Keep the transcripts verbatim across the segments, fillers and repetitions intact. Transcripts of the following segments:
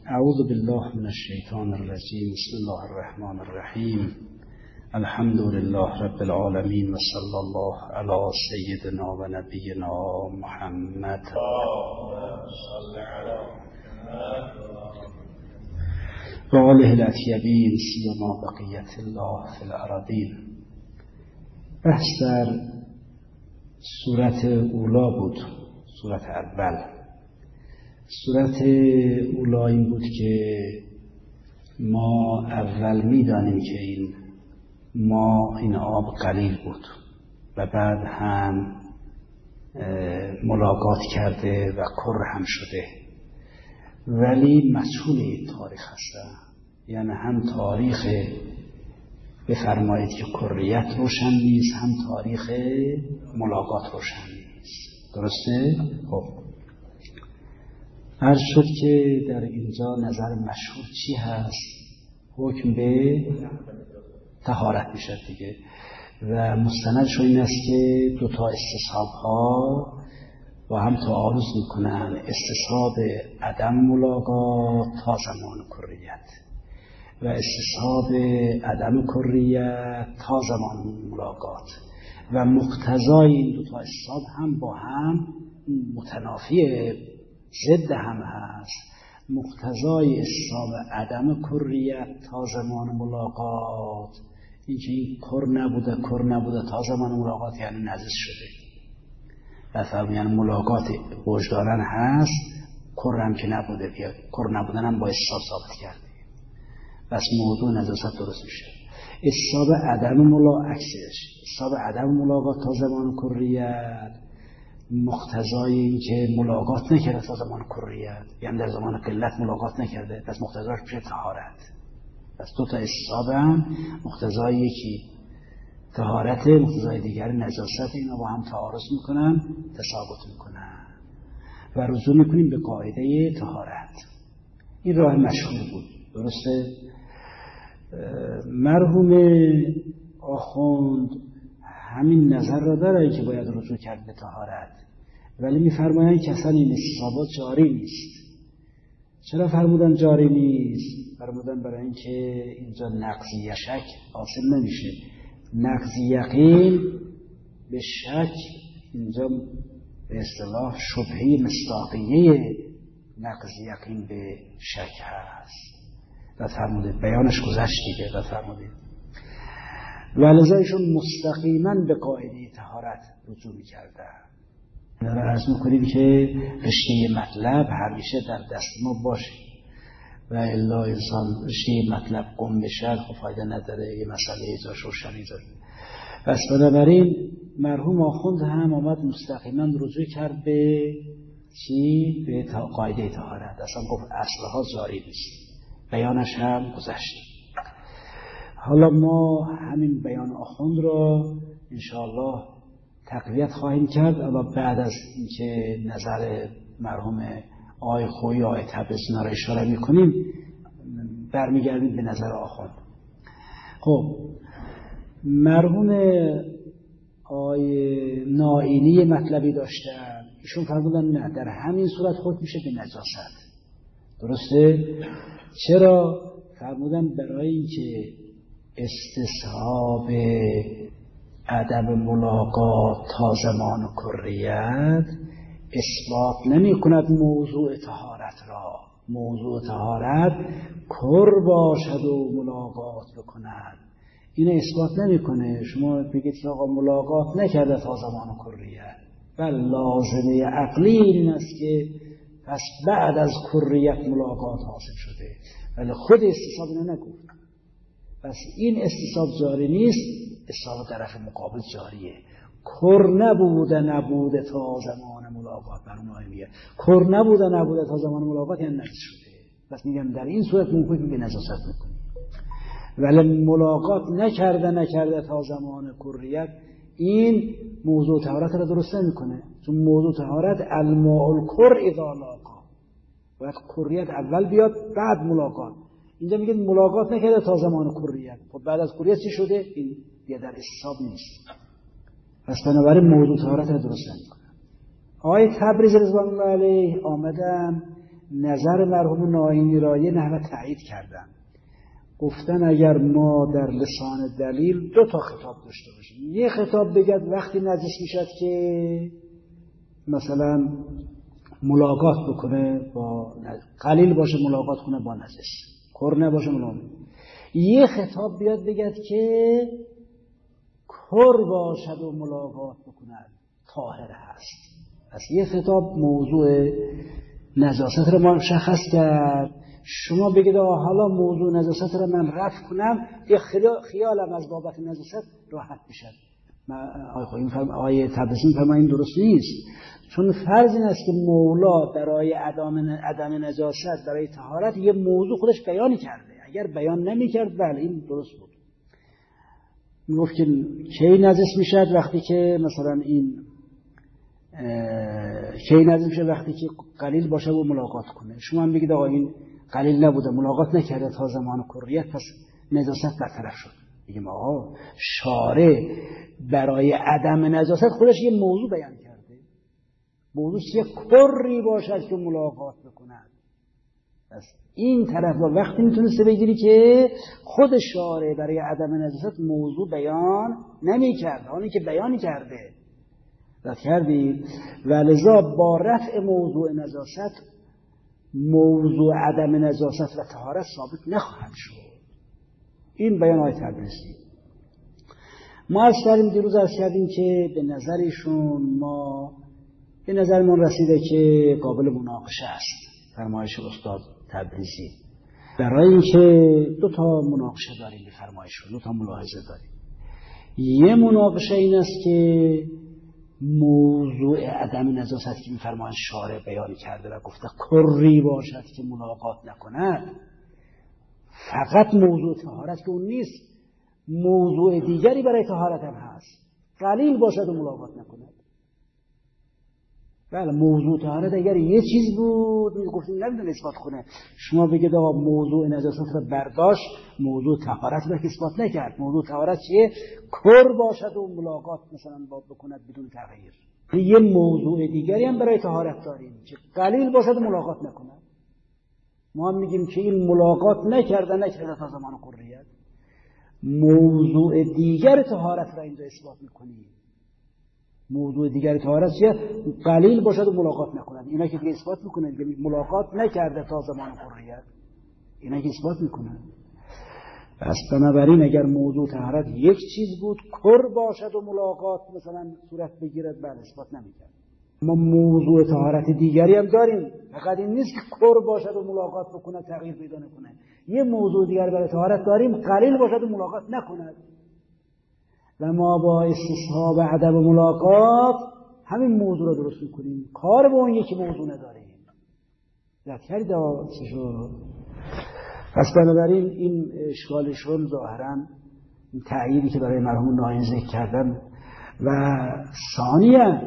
اعوذ بالله من الشیطان الرجیم. بسم الله الرحمن الرحیم. الحمد لله رب العالمین و صلی الله علی سیدنا و نبینا محمد و آله الاطیبین سیما بقیت الله فی الارضین. بحث در سورت اولا بود، سورت اول. سورت اولا این بود که ما اول میدانیم که این ما این آب قلیل بود و بعد هم ملاقات کرده و کر هم شده، ولی مجهول این تاریخ هستن. یعنی هم تاریخ بفرمایید که کریت روشن نیست، هم تاریخ ملاقات روشن نیست. درسته؟ خب عرض شد که در اینجا نظر مشهور چی هست؟ حکم به طهارت میشه دیگه، و مستندش این است که دو تا استصحاب ها با هم تعارض میکنن. استصحاب عدم ملاقات تا زمان کریت و استصحاب عدم کریت تا زمان ملاقات، و مقتضای این دو تا استصحاب هم با هم متنافیه، ضد هم هست. مقتضای استصحاب عدم کریت تا زمان ملاقات، اینکه این کر نبوده کر نبوده تا زمان ملاقات یعنی نجس شده. مثلا یعنی ملاقات وجدانن هست، کر هم که نبوده، بیا کر نبودن هم با استصحاب ثابت کرده، بس موضوع نجاست درست میشه. استصحاب عدم ملاقات عکسش، استصحاب عدم ملاقات تا زمان کریت مقتضای این که ملاقات نکرده تا زمان کریت، یعنی در زمان قلت ملاقات نکرده، پس مقتضاش میشه طهارت. پس دو تا استصحاب هم مقتضای یکی طهارت، مقتضای دیگر نجاست. اینا با هم تعارض میکنن، تساقط میکنن و رجوع میکنیم به قاعده طهارت. این راه مشهور بود. درسته؟ مرحوم آخوند همین نظر را داره که باید رجوع کرد به طهارت، ولی میفرمایند که اصلا این استصحابات جاری نیست. چرا فرمودن جاری نیست؟ فرمودن برای اینکه اینجا نقض شک حاصل نمیشه. نقض یقین به شک اینجا به اصطلاح شبهه مصداقیه نقض یقین به شک هست. و فرمودید بیانش گذشت دیگه. و فرمودید ولذا ایشون مستقیما به قاعده طهارت رجوع می‌کردن. عرض می‌کنیم که رشته مطلب همیشه در دست ما باشه و الا انسان رشته مطلب گم بشه خب فایده نداره، یه مسئله ایجاش روشن ایجاد. پس بنابراین مرحوم آخوند هم آمد مستقیما رجوع کرد به چی؟ به قاعده طهارت. اصلا گفت اصلها جاری نیست، بیانش هم گذشت. حالا ما همین بیان آخوند را انشاءالله تقویت خواهیم کرد، اما بعد از اینکه نظر مرحوم آقای خویی آقای تبریزی را اشاره میکنیم برمیگردیم به نظر آخوند. خب مرحوم آقای نائینی مطلبی داشتن، ایشون فرمودن نه، در همین صورت خود میشه به نجاست. درسته؟ چرا؟ فرمودن برای اینکه استصحاب عدم ملاقات تا زمان کریت اثبات نمی کند موضوع طهارت را. موضوع طهارت کر باشد و ملاقات بکند، این اثبات نمی کنه. شما بگید که آقا ملاقات نکرده تا زمان کریت، بل لازمه عقلی این است که پس بعد از کریت ملاقات حاصل شده، ولی خود استصحاب اینو نگفت. پس این استصحاب جاری نیست، استصحاب طرف مقابل جاریه. کر نبوده نبوده تا زمان ملاقات، برای میگه کر نبوده نبوده تا زمان ملاقات یعنی نجس شده. پس میگم در این صورت ممکن به نجاست میکنی، ولی ملاقات نکرده نکرده تا زمان کریت این موضوع طهارت را درست نمیکنه. چون موضوع طهارت الماء الکر اذا لاقا، باید کریت اول بیاد بعد ملاقات. اینجا میگه ملاقات نکرده تا زمان کریت، خب بعد از کریت چی شده؟ این دیگه در استصحاب نیست. پس بنابراین موضوع طهارت را درست نمیکنه. آقای تبریزی رضوان الله علیه آمدن نظر مرحوم ناینی را یه نحوه تایید کردن. گفتن اگر ما در لسان دلیل دو تا خطاب داشته باشیم، یه خطاب بگد وقتی نجس میشد که مثلا ملاقات بکنه با قلیل باشه ملاقات کنه با نجس، کر نباشه ملاقات. یه خطاب بیاد بگد که کر باشد و ملاقات بکند طاهر هست. پس یه خطاب موضوع نجاست رو ما مشخص کرد. شما بگید حالا موضوع نجاست رو من رفع کنم، یه خیالم از بابت نجاست راحت میشه. آقای فرم آقای تبریزی فرمایند این درست نیست، چون فرض این است که مولا برای عدم عدم نجاست برای طهارت یه موضوع خودش بیان کرده. اگر بیان نمیکرد بله این درست بود. میگفت که کی نجس میشد وقتی که مثلا این کی نجس میشه وقتی که قلیل باشه و ملاقات کنه. شما هم بگید آقا این قلیل نبوده ملاقات نکرده تا زمان کریت پس نجاست برطرف شد. بگیم آقا شارع برای عدم نجاست خودش یه موضوع بیان کرده. موضوع چیه؟ کری باشد که ملاقات بکند. پس این طرف با وقتی میتونسته بگیری که خود شارع برای عدم نجاست موضوع بیان نمی کرد، آنی که بیان کرده رد کردی. و لذا با رفع موضوع نجاست موضوع عدم نجاست و طهارت ثابت نخواهد شد. این بیان های تبریزی. ما از کردیم دیروز از کردیم که به نظرشون ما به نظر من رسیده که قابل مناقشه است فرمایش استاد تبریزی. برای اینکه دو تا مناقشه داریم به فرمایشون، دو تا ملاحظه داریم. یه مناقشه این است که موضوع عدم نجاست که می‌فرمایند شارع بیان کرده و گفته کری باشد که ملاقات نکند، فقط موضوع طهارت که اون نیست، موضوع دیگری برای طهارت هم هست، قلیل باشد و ملاقات نکند. بله موضوع طهارت اگر یه چیز بود میگفتیم نمیدونه اثبات کنه. شما بگید آقا موضوع نجاست رو برداشت، موضوع طهارت رو اثبات نکرد. موضوع طهارت چیه؟ کر باشد و ملاقات مثلا با بکند بدون تغییر. یه موضوع دیگری هم برای طهارت داریم که قلیل باشد و ملاقات نکند. ما هم میگیم که این ملاقات نکرده نکرده تا زمان قریت. موضوع دیگر طهارت را اینجا اثبات میکنیم. موضوع دیگر طهارت چیه؟ قلیل باشد و ملاقات نکند. اینا که اثبات میکنند که ملاقات نکرده تا زمان قریت، اینا که اثبات میکنند. پس بنابراین اگر موضوع طهارت یک چیز بود کر باشد و ملاقات مثلا صورت بگیرد بله اثبات نمیکرد. ما موضوع طهارت دیگری هم داریم، فقط این نیست که کر باشد و ملاقات بکنه تغییر پیدا نکنه. یه موضوع دیگر برای طهارت داریم قلیل باشد و ملاقات نکند. و ما با استصحاب عدم ملاقات همین موضوع رو درست میکنیم، کار با اون یکی موضوع نداریم. یاد کردید چه شد؟ پس بنابراین این اشکالشون ظاهرا این تأییدی که برای مرحوم ناینی ذکر کردن. و ثانیاً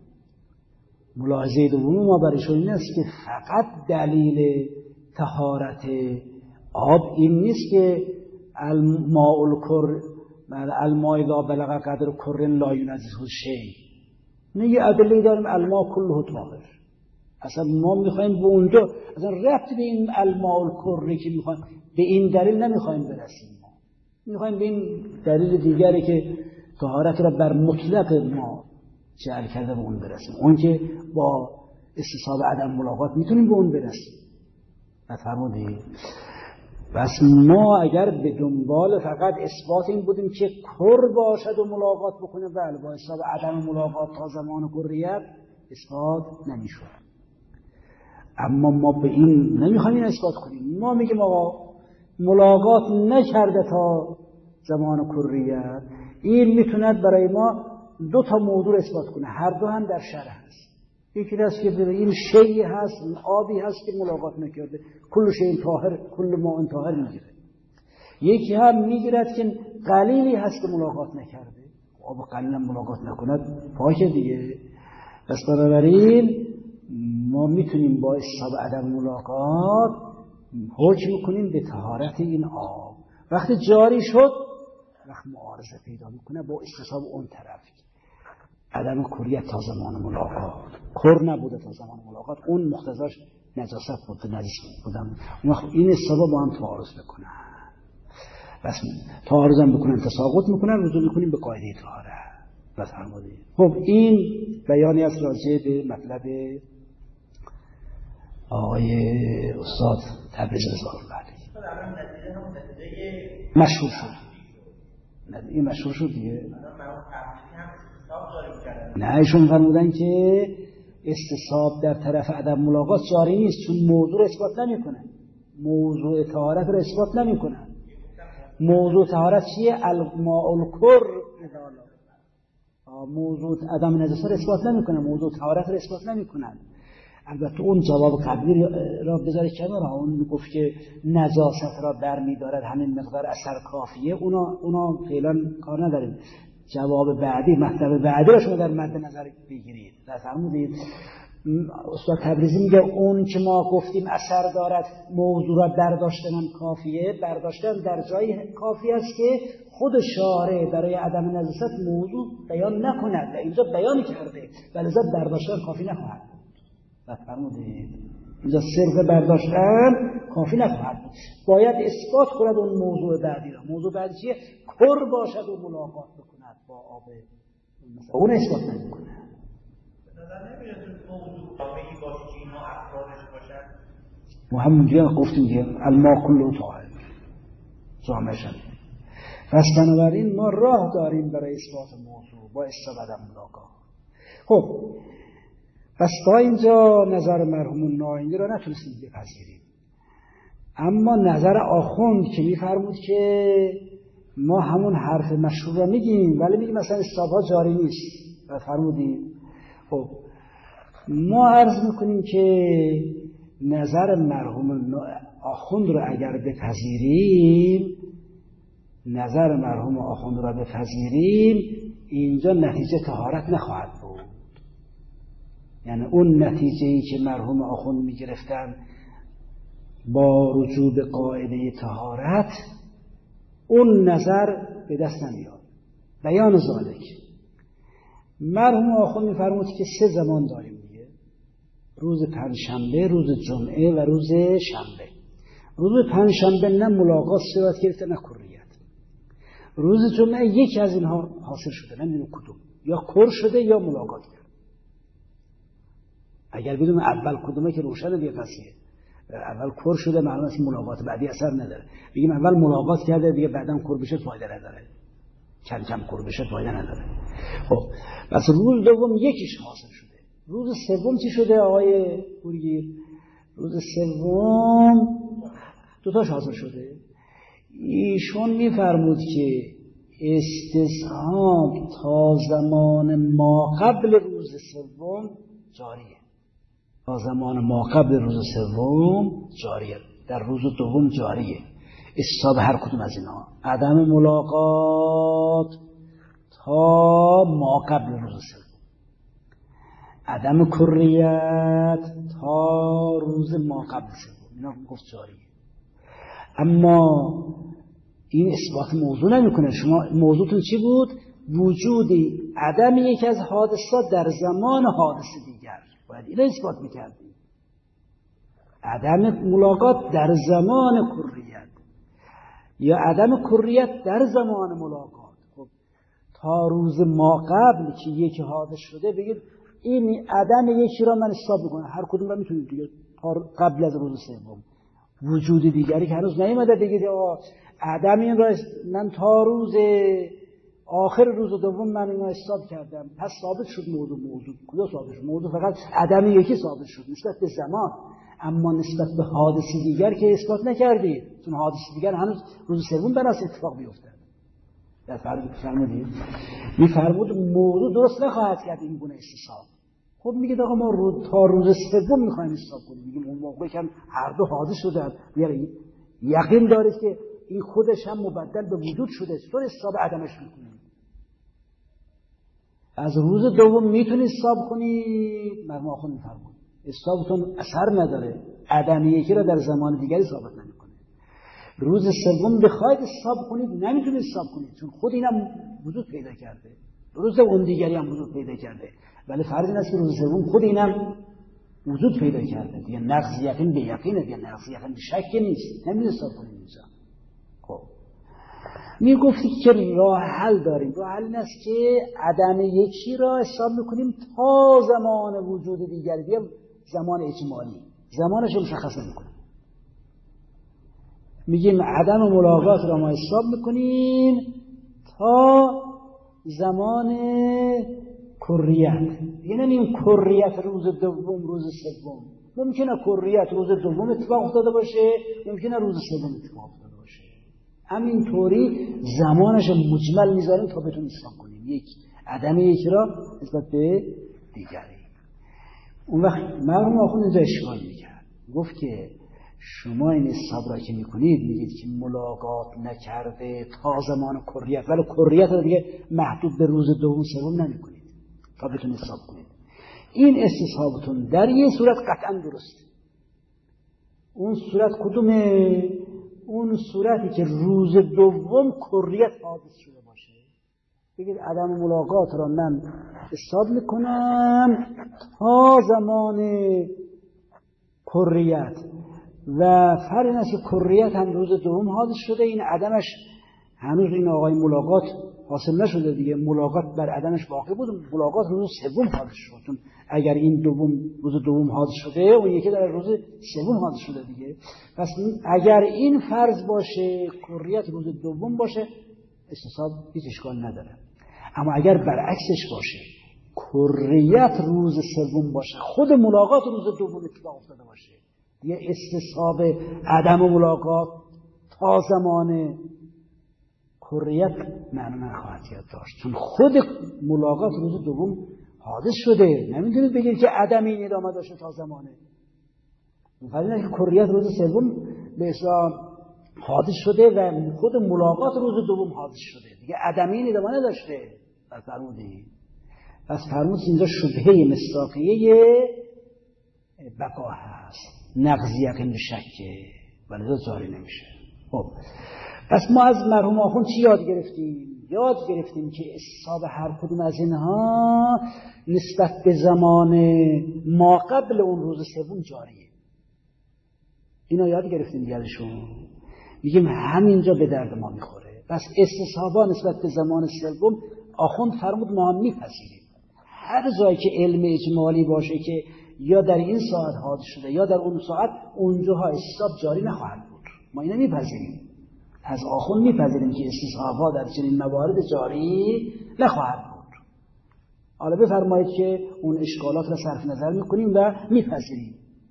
ملاحظه دوم ما برایشون این است که فقط دلیل طهارت آب این نیست که الماء الکر الماء اذا بلغ قدر کر لا ينجسه شیء. نه یه ادله داریم الماء کله طاهر. اصلا ما میخوایم به اونجا اصلا ربط به این الماء الکری که میخوایم به این دلیل نمیخوایم برسیم. ما میخوایم به این دلیل دیگری که طهارت را بر مطلق ما جعل کرده به اون برسیم. اون که با استصحاب عدم ملاقات میتونیم به اون برسیم. نفرمودید؟ بس ما اگر به دنبال فقط اثبات این بودیم که کر باشد و ملاقات بکنه بله با استصحاب عدم ملاقات تا زمان کریت اثبات نمیشود. اما ما به این نمیخوایم این اثبات کنیم. ما میگیم آقا ملاقات نکرده تا زمان کریت، این میتوند برای ما دو تا موضوع اثبات کنه، هر دو هم در شرع هست. یکی هست که این شیء هست، این آبی هست که ملاقات نکرده، کل شیء طاهر کل ماء طاهر میگیره. یکی هم میگیرد که قلیلی هست که ملاقات نکرده، آب قلیل ملاقات نکند پاکه دیگه. پس بنابراین ما میتونیم با استصحاب عدم ملاقات حکم کنیم به طهارت این آب. وقتی جاری شد وقت معارضه پیدا میکنه با استصحاب اون طرف، عدم کریت تا زمان ملاقات، کر نبوده تا زمان ملاقات، اون مقتضاش نجاست بود نجس بودم، اون وقت این حسابا با هم تعارض بکنن، بس تعارض هم بکنن تساقط میکنن، رجوع میکنیم به قاعده طهارت. بفرمایید. خب این بیانی است راجع به مطلب آقای استاد تبریز رضا الله علیه. مشهور شد. نه این مشهور شد دیگه. نه ایشون فرمودن که استصحاب در طرف عدم ملاقات جاری نیست، چون موضوع رو اثبات نمیکنه. موضوع طهارت رو اثبات نمیکنه. موضوع طهارت چیه؟ الماء الکر. موضوع عدم نجاست رو اثبات نمیکنه، موضوع طهارت رو اثبات نمیکنن. البته اون جواب قبلی را بذاری کنار، اون گفت که نجاست را برمی‌دارد همین مقدار اثر کافیه، اونا اونا فعلا کار نداریم. جواب بعدی، مطلب بعدی را شما در مد نظر بگیرید. فرمودید استاد تبریزی میگه اون که ما گفتیم اثر دارد موضوع را برداشتن کافیه، برداشتن در جای کافی است که خود شارع برای عدم نجاست موضوع بیان نکند و اینجا بیان کرده، ولذا برداشتن کافی نخواهد بود. فرمودید اینجا صرف برداشتن کافی نخواهد بود، باید اثبات کند اون موضوع بعدی را. موضوع بعدی چیه؟ کر باشد و ملاقات بکند با آب، اون اثبات نمیکنه. نظر نمیاد موضوع جامعی باشه که اینا افرادش باشن. ما همونجا گفتیم دیگه الماء کله طاهر جامعه شد. پس بنابراین ما راه داریم برای اثبات موضوع با استفاده از ملاقات. خب پس تا اینجا نظر مرحوم ناینی را نتونستیم بپذیریم، اما نظر آخوند که میفرمود که ما همون حرف مشهور را میگیم ولی میگیم مثلا استحباب جاری نیست. و فرمودیم خب ما عرض میکنیم که نظر مرحوم آخوند را اگر بپذیریم، نظر مرحوم آخوند را بپذیریم، اینجا نتیجه طهارت نخواهد بود. یعنی اون نتیجه‌ای که مرحوم آخوند میگرفتن با رجوع به قاعده طهارت، اون نظر به دست نمیاد. بیان ذالک مرحوم آخوند میفرمود که سه زمان داریم دیگه، روز پنجشنبه، روز جمعه و روز شنبه. روز پنجشنبه نه ملاقات صورت گرفته نه کریت. روز جمعه یکی از اینها حاصل شده، نمیدونم کدوم، یا کر شده یا ملاقات کرد. اگر بدون اول کدومه که روشنه دیگه قضیه. اول کر شده معنی است ملاقات بعدی اثر نداره. بگیم اول ملاقات کرده دیگه بعدم کر بشه فایده نداره. کم کم کر بشه فایده نداره. خب پس روز دوم یکیش حاصل شده. روز سوم چی شده آقای پورگیر؟ روز سوم دو تاش حاصل شده. ایشون میفرمود که استصحاب تا زمان ما قبل روز سوم جاریه. تا زمان ما قبل روز سوم جاریه، در روز دوم جاریه. استصحاب هر کدوم از اینا. عدم ملاقات تا ما قبل روز سوم، عدم کریت تا روز ما قبل سوم، اینا گفت جاریه. اما این اثبات موضوع نمیکنه. شما موضوعتون چی بود؟ وجود عدم یکی از حادثات در زمان حادثه دیگر، باید این اثبات میکردیم. عدم ملاقات در زمان کریت یا عدم کریت در زمان ملاقات. خب تا روز ما قبل که یکی حادث شده بگید این عدم یکی را من اثبات میکنم، هر کدوم را میتونید دیگه قبل از روز سوم. وجود دیگری که هنوز نیامده بگید آقا عدم این را من تا روز آخر روز دوم من اینو اثبات کردم، پس ثابت شد موضوع. موضوع کجا ثابت شد؟ موضوع فقط عدم یکی ثابت شد نسبت به زمان، اما نسبت به حادثه دیگر که اثبات نکردید، چون حادثه دیگر هنوز روز سوم براش اتفاق بیفتد. در فرض فرمودید میفرمود موضوع درست نخواهد کرد این گونه استصحاب. خب میگه آقا ما رو تا روز سوم میخوایم حساب کنیم، میگیم اون موقع که هر دو حادث شدن، یعنی یقین دارید که این خودش هم مبدل به وجود شده، چطور حساب عدمش میکنید؟ از روز دوم میتونید حساب کنید. مرحوم آخوند میفرمود حسابتون اثر نداره، عدم یکی را در زمان دیگری ثابت نمیکنه. روز سوم بخواید حساب کنید نمیتونید حساب کنید، چون خود اینم وجود پیدا کرده، روز اون دیگری هم وجود پیدا کرده، ولی فرض این است که روز سوم خود اینم وجود پیدا کرده دیگه. نقض یقین به یقینه دیگه، نقض یقین به شک نیست. نمیشه حساب کنیم اینجا. خب میگفتی که راه حل داریم. راه حل این است که عدم یکی را حساب میکنیم تا زمان وجود دیگری، دیگه زمان اجمالی زمانش رو مشخص نمیکنیم. میگیم عدم ملاقات را ما حساب میکنیم تا زمان کریت. یعنی نمیم کریت روز دوم روز سوم. ممکنه کریت روز دوم اتفاق افتاده باشه، ممکنه روز سوم اتفاق افتاده باشه. همینطوری زمانش مجمل میذاریم تا بتونیم حساب کنیم یک عدم یکی را نسبت به دیگری. اون وقت مرحوم آخوند اینجا اشکال میکرد، گفت که شما این حساب را که میکنید میگید که ملاقات نکرده تا زمان کریت، ولی کریت را دیگه محدود به روز دوم سوم نمیکنید تا بتونید حساب کنید. این استصحابتون در یه صورت قطعا درسته. اون صورت کدومه؟ اون صورتی که روز دوم کریت حادث شده باشه. بگید عدم ملاقات را من حساب میکنم تا زمان کریت و فرض این است که کریت هم روز دوم حادث شده، این عدمش هنوز این آقای ملاقات حاصل نشده دیگه، ملاقات بر عدمش باقی بود، ملاقات روز سوم حادث شد. چون اگر این دوم روز دوم حادث شده اون یکی در روز سوم حادث شده دیگه. پس اگر این فرض باشه کریت روز دوم باشه استصحاب هیچ اشکال نداره. اما اگر برعکسش باشه کریت روز سوم باشه خود ملاقات روز دوم اتفاق افتاده باشه، یه استصحاب عدم ملاقات تا زمان کریت معنی نخواهد داشت، چون خود ملاقات روز دوم حادث شده. نمیتونید بگید که عدم این ادامه داشته تا زمانه. مفهوم اینه که کریت روز سوم به اصطلاح حادث شده و خود ملاقات روز دوم حادث شده دیگه، عدم این ادامه نداشته. پس فرمودید پس فرمود اینجا شبهه مصداقیه بقا هست، نقض یقین به شکه ولی جاری نمیشه. خب پس ما از مرحوم آخوند چی یاد گرفتیم؟ یاد گرفتیم که استصحاب هر کدوم از اینها نسبت به زمان ما قبل اون روز سوم جاریه. اینا یاد گرفتیم دیگرشون. میگیم همینجا به درد ما میخوره. پس استصحابا نسبت به زمان سوم آخوند فرمود ما هم میپذیریم. هر جایی که علم اجمالی باشه که یا در این ساعت حادث شده یا در اون ساعت، اونجاها استصحاب جاری نخواهد بود. ما اینو میپذیریم. از آخوند میپذیریم که استصحاب‌ها در چنین موارد جاری نخواهد بود. حالا بفرمایید که اون اشکالات را صرف نظر میکنیم و میپذیریم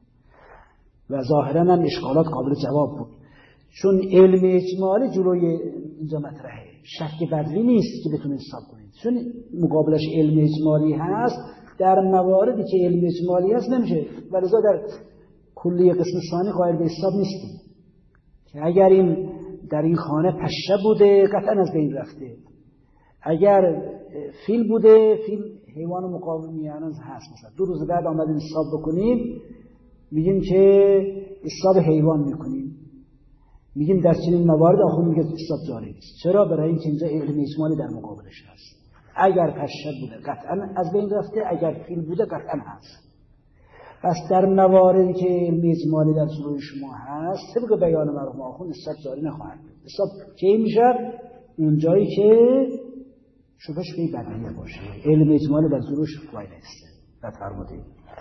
و ظاهراً هم اشکالات قابل جواب بود، چون علم اجمالی جلوی اینجا مطرحه. شک بدلی نیست که بتونید حساب کنید، چون مقابلش علم اجمالی هست. در مواردی که علم اجمالی هست نمیشه، ولذا در کلیه قسم ثانی قائل به حساب نیستیم که اگر این در این خانه پشه بوده قطعا از بین رفته، اگر فیل بوده، فیل حیوان مقاومی هنوز هست، مثلا دو روز بعد آمدیم حساب بکنیم میگیم که حساب حیوان میکنیم، میگیم در چنین موارد آخوند میگه حساب جاری نیست. چرا؟ برای اینکه اینجا علم اجمالی در مقابلش هست. اگر پشه بوده قطعا از بین رفته، اگر فیل بوده قطعا هست. پس در مواردی که علم اجمالی در جلوی شما هست طبق بیان مرحوم آخوند حساب جاری نخواهد بود. حساب کی میشه؟ اون جایی که شبهش به بدیهی باشه، علم اجمالی در جلوش وای نیست. بفرمایید.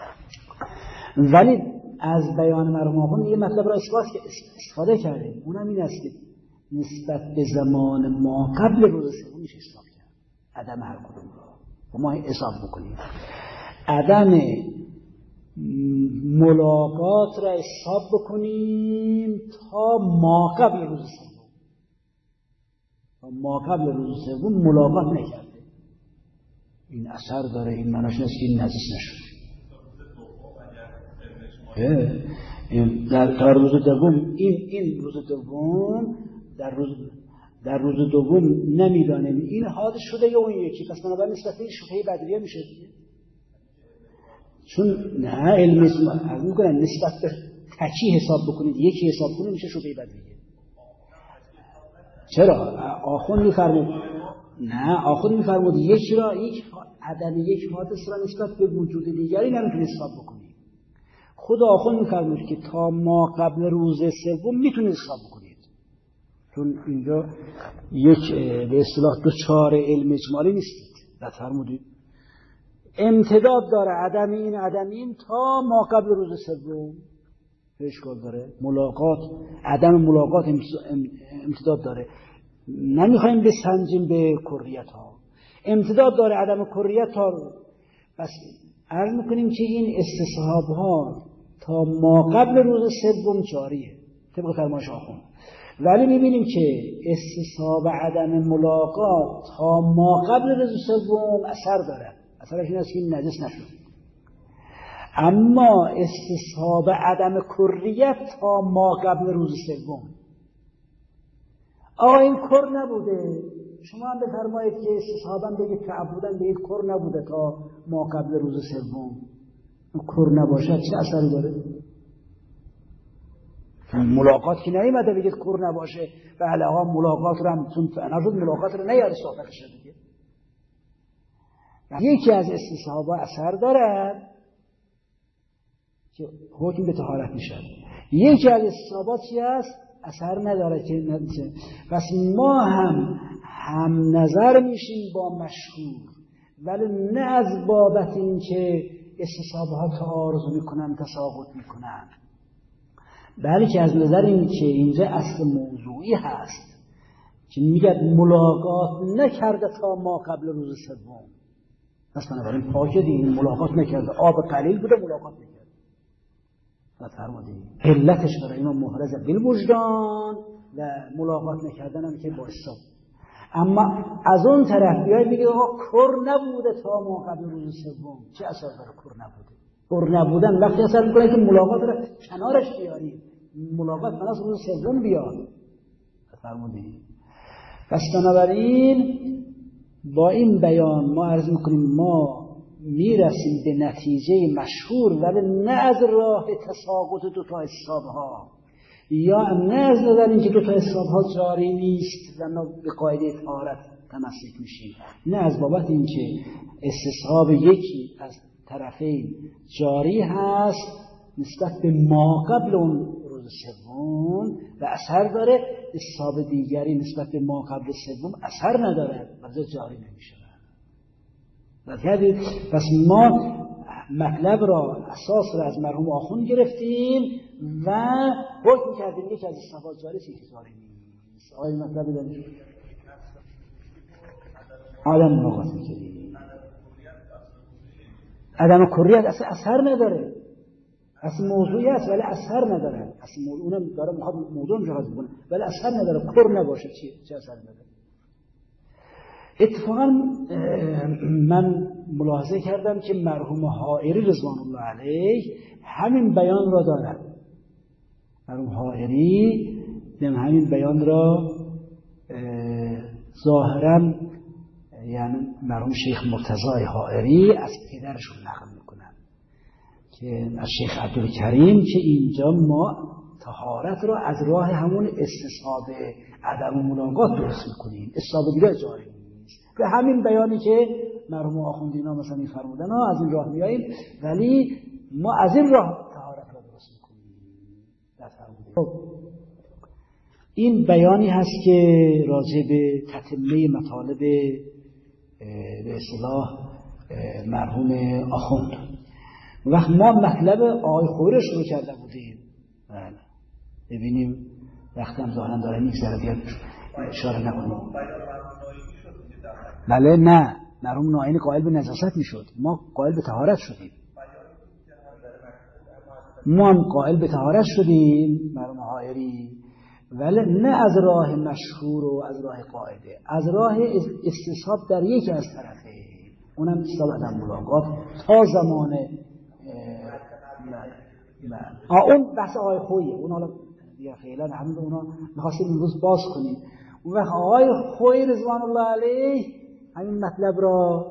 ولی از بیان مرحوم آخوند یه مطلب را اثبات که استفاده کرده، اونم این است که نسبت به زمان ما قبل روز سوم میشه حساب کرد عدم هر کدوم را. و ما حساب بکنیم عدم ملاقات را حساب بکنیم تا ما قبل روز سوم. ما قبل روز سوم ملاقات نکرده، این اثر داره. این معناش نیست که این نجس نشده. در در روز دوم این این روز دوم در روز در روز دوم نمیدانیم این حادث شده یا اون یکی. پس بنابراین نسبت به شبهه بدلیه میشه دیگه. چون نه علم از میکنن نسبت به تکی حساب بکنید، یکی حساب کنید میشه شبهه بدلیه. چرا؟ آخوند میفرمود نه آخوند میفرمود یکی را یک عدم یک حادث را نسبت به وجود دیگری نمیتونید حساب بکنید. خود آخوند می‌فرمود که تا ما قبل روز سوم میتونید حساب کنید، چون اینجا یک به اصطلاح دو چهار علم اجمالی نیستید. بعد فرمودید امتداد داره عدم این عدم این تا ما قبل روز سوم. اشکال داره ملاقات، عدم ملاقات امتداد داره، نمیخوایم بسنجیم به کریت ها، امتداد داره عدم کریت ها. بس عرض میکنیم که این استصحاب ها تا ما قبل روز سوم جاریه طبق فرمایش آخوند، ولی میبینیم که استصحاب عدم ملاقات تا ما قبل روز سوم اثر داره. اثرش این است که این نجس نشد. اما استصحاب عدم کریت تا ما قبل روز سوم، آقا این کر نبوده، شما هم بفرمایید که استصحابم بگید تعبدن بگید کر نبوده تا ما قبل روز سوم. کر نباشد چه اثری داره؟ ملاقات که نیومده بگید کر نباشه. بله آقا ملاقات رو هم چون نشد ملاقات رو نیاره صحبت شد دیگه. یکی از استصحابا اثر داره که حکم به طهارت میشه، یکی از استصحابات چی است؟ اثر نداره که نداره. پس ما هم هم نظر میشیم با مشهور، ولی نه از بابت این که استصحابها تعارض میکنن تساقط میکنن، بلکه از نظر این که اینجا اصل موضوعی هست که میگه ملاقات نکرده تا ما قبل روز سوم. پس بنابراین پاکه دیگه، ملاقات نکرده، آب قلیل بوده ملاقات نکرده. فرمودید علتش برای ما محرز بالوجدان و ملاقات نکردن هم که با حساب. اما از اون طرف بیاید بگید آقا کر نبوده تا ما قبل روز سوم، چه اثر داره کر نبوده؟ کر نبودن وقتی اثر میکنه که ملاقات رو کنارش بیارید، ملاقات فقط روز سوم بیاد. فرمودید پس بنابراین با این بیان ما عرض میکنیم ما میرسیم به نتیجه مشهور، ولی نه از راه تساقط دو تا حسابها، یا نه از نظر اینکه دو تا حسابها جاری نیست و ما به قاعده طهارت تمسک میشیم، نه از بابت اینکه استصحاب یکی از طرفین جاری هست نسبت به ما قبل اون روز سوم و اثر داره، استصحاب دیگری نسبت به ما قبل سوم اثر نداره و جاری نمیشه. پس ما مطلب را اساس را از مرحوم آخوند گرفتیم و حکم کردیم یکی از استفاده جاری سی که جاری نیست. آقای مطلب داریم عدم ملاقات میکنیم، عدم کریت اصلا اثر نداره، اصلا موضوعی است ولی اثر نداره، اصلا موضوع اونم داره میخواد موضوع جهاز بکنه ولی اثر نداره، کر نباشه چی چه اثر نداره. اتفاقا من ملاحظه کردم که مرحوم حائری رضوان الله علیه همین بیان را دارد. مرحوم حائری همین بیان را ظاهرا یعنی مرحوم شیخ مرتضی حائری از پدرشون نقل میکنن که از شیخ عبدالکریم که اینجا ما طهارت را از راه همون استصحاب عدم ملاقات درست میکنیم، استصحاب دیگه جاری به همین بیانی که مرحوم آخوندی اینا مثلا این فرمودن ها از این راه میاییم، ولی ما از این راه طهارت را درست میکنیم. خب این بیانی هست که راجع به تتمه مطالب به اصطلاح مرحوم آخوند. وقت ما مطلب آقای خویی رو شروع کرده بودیم، بله ببینیم وقتم ظاهرا داره میگذره بیاد اشاره نکنیم. بله نه مرحوم ناینی قائل به نجاست میشد، ما قائل به طهارت شدیم، ما هم قائل به طهارت شدیم مرحوم حائری، ولی نه از راه مشهور و از راه قاعده، از راه استصحاب در یکی از طرفه، اونم استصحاب عدم ملاقات تا زمان آه اون بحث آقای خوییه، اون حالا دیگه فعلا همین اونا می‌خواستیم امروز باز کنیم. اون وقت آقای خویی رضوان الله علیه همین مطلب را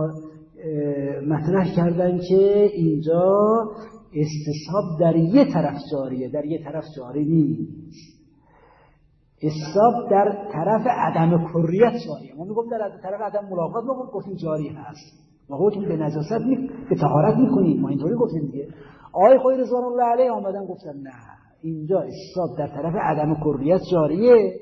مطرح کردن که اینجا استصحاب در یه طرف جاریه، در یه طرف جاری نیست. استصحاب در طرف عدم کریت جاریه. ما میگم در طرف عدم ملاقات ما گفتیم جاری هست و حکم به نجاست می... به طهارت میکنیم، ما اینطوری گفتیم دیگه. آقای خویی رضوان الله علیه آمدن گفتن نه، اینجا استصحاب در طرف عدم کریت جاریه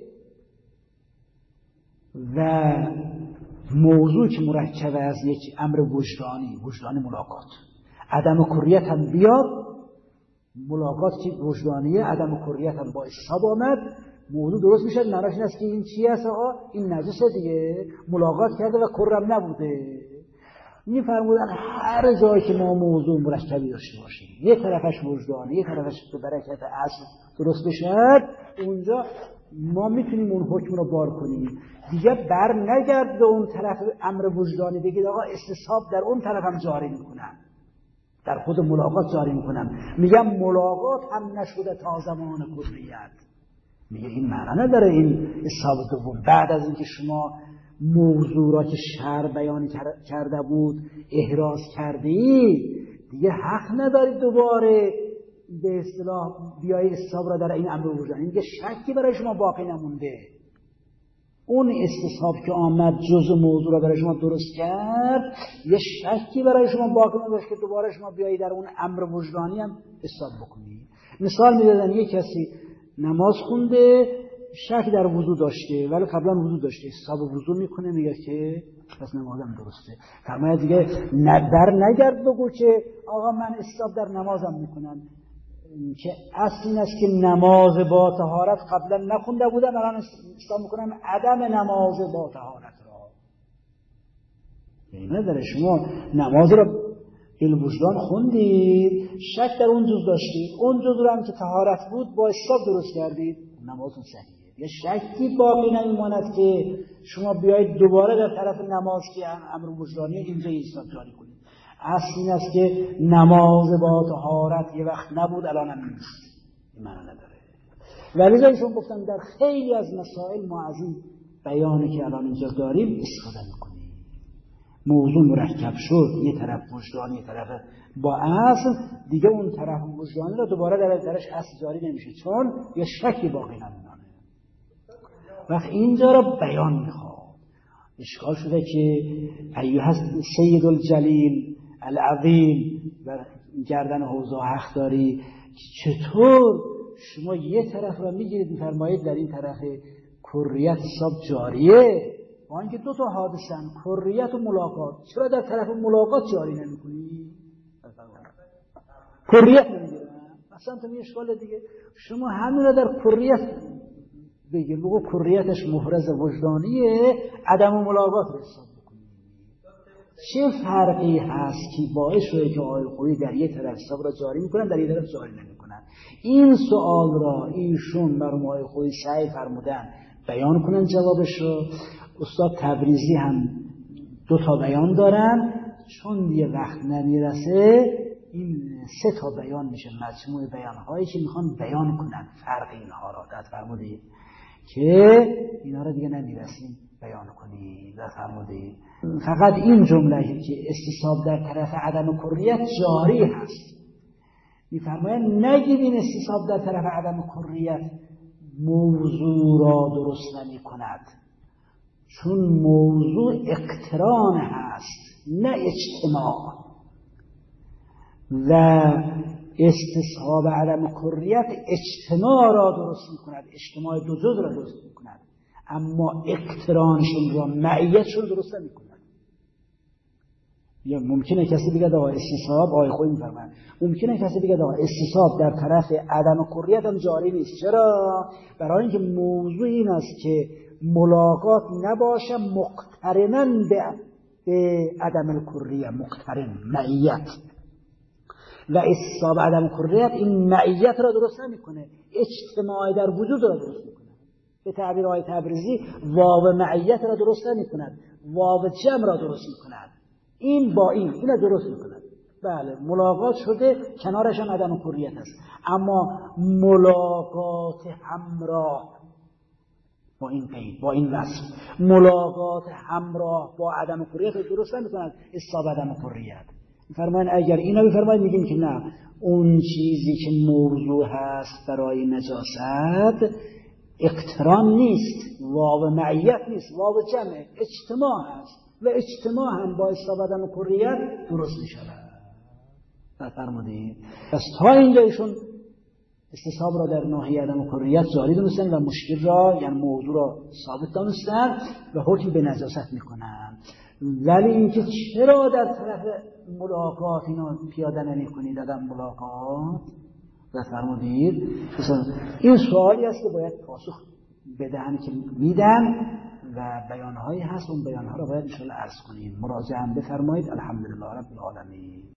و موضوع که مرکب از یک امر وجدانی، وجدانی ملاقات، عدم کریت هم بیاد، ملاقات که وجدانیه، عدم کریت هم با استصحاب آمد، موضوع درست میشه. معناش این است که این چی هست آقا؟ این نجسه دیگه، ملاقات کرده و کرم نبوده. میفرمودن هر جایی که ما موضوع مرکبی داشته باشیم، یه طرفش وجدانی، یه طرفش به برکت اصل درست بشه، اونجا ما میتونیم اون حکم رو بار کنیم. دیگه بر نگرد به اون طرف امر وجدانی بگید آقا استصحاب در اون طرف هم جاری میکنم، در خود ملاقات جاری میکنم. میگم ملاقات هم نشده تا زمان کلیت. میگه این معنی نداره این استصحاب دوم. بعد از اینکه شما موضوع را که شرع بیان کرده بود احراز کردی، دیگه حق ندارید دوباره به اصطلاح بیایید استصحاب را در این امر وجدانی. میگه شکی برای شما باقی نمونده. اون استصحاب که آمد جزء موضوع را برای شما درست کرد، یه شکی برای شما باقی نداشت که دوباره شما بیایید در اون امر وجدانی هم استصحاب بکنید. مثال میدادن یه کسی نماز خونده، شک در وضو داشته ولی قبلا وضو داشته، استصحاب وضو میکنه، میگه که پس نمازم درسته. فرماید دیگه در نگرد بگو که آقا من استصحاب در نمازم میکنم، که اصل این است که نماز با طهارت قبلا نخونده بودم، الان استصحاب میکنم عدم نماز با طهارت را. یعنی نداره شما نماز را بالوجدان خوندید، شک در اون جز داشتید، اون جز رو هم که طهارت بود با استصحاب درست کردید، نمازتون صحیحه. یه شکی باقی نمیماند که شما بیایید دوباره در طرف نماز که امر وجدانی اینجا استصحاب جاری کنید. اصل این است که نماز با طهارت یه وقت نبود الان هم نیست، این معنی نداره. ولی ایشون گفتم در خیلی از مسائل ما از این بیانی که الان اینجا داریم استفاده میکنیم. موضوع مرکب شد، یه طرف وجدانی، یه طرف با اصل، دیگه اون طرف وجدانی رو دوباره در درش اصل جاری نمیشه، چون یه شکی باقی نمیمونه. وقت اینجا رو بیان میخواد. اشکال شده که ایها سید الجلیل العظیم و گردن حوزه حق داری که چطور شما یه طرف رو میگیرید میفرمایید در این طرف کریت حساب جاریه، با اینکه دو تا حادثن، کریت و ملاقات، چرا در طرف ملاقات جاری نمی‌کنی؟ کریت نمیگیرن. مثلا تو می اشکال دیگه شما همین رو در کریت بگیر، بگو کریتش مفرز وجدانیه، عدم ملاقات رو حساب بکنی. چه فرقی هست که باعث شده که آقای خویی در یک طرف حساب را جاری میکنن، در یک طرف جاری نمیکنن؟ این سوال را ایشون بر آقای خویی سعی فرمودن بیان کنن جوابش رو. استاد تبریزی هم دو تا بیان دارن، چون دیگه وقت نمیرسه این سه تا بیان میشه، مجموع بیانهایی که میخوان بیان کنن فرق اینها را. دست فرمودید که اینا را دیگه نمیرسیم بیان کنید. دست فرمودید فقط این جمله که استصحاب در طرف عدم کریت جاری هست، میفرماید نگید این استصحاب در طرف عدم کریت موضوع را درست نمی کند، چون موضوع اقتران هست نه اجتماع، و استصحاب عدم کریت اجتماع را درست می کند، اجتماع دو جز را درست می کند، اما اقترانشون را معیتشون درست نمی کند. یا ممکنه کسی بگه آقا استصحاب، آقای خویی میفرمایند ممکنه کسی بگه آقا استصحاب در طرف عدم کریت هم جاری نیست. چرا؟ برای اینکه موضوع این است که ملاقات نباشه مقترنا به عدم الکریه، مقترن معیت، و استصحاب عدم کریت این معیت را درست نمیکنه، اجتماع در وجود را درست میکنه. به تعبیر آقای تبریزی واو معیت را درست نمیکند، واو جمع را درست میکند. این با این این درست میکند. بله ملاقات شده، کنارش هم عدم کریت است، اما ملاقات همراه با این قید، با این وصف، ملاقات همراه با عدم کریت رو درست نمیکند استصحاب عدم کریت. فرمان اگر اینا بفرمایید میگیم که نه، اون چیزی که موضوع هست برای نجاست اقتران نیست، واو معیت نیست، واو جمع، اجتماع هست، و اجتماع هم با استصحاب عدم کریت درست میشود. فرمودید. پس تا اینجا ایشون استصحاب را در ناحیه عدم کریت جاری دونستن و مشکل را یعنی موضوع را ثابت دانستن و حکم به نجاست میکنن. ولی اینکه چرا در طرف ملاقات اینا پیاده نمی کنید عدم ملاقات و فرمودید این سوالی است که باید پاسخ بدهن که میدن و بیانهایی هست اون بیانها را باید انشاءالله عرض کنیم. مراجعه هم بفرمایید. الحمدلله رب العالمین.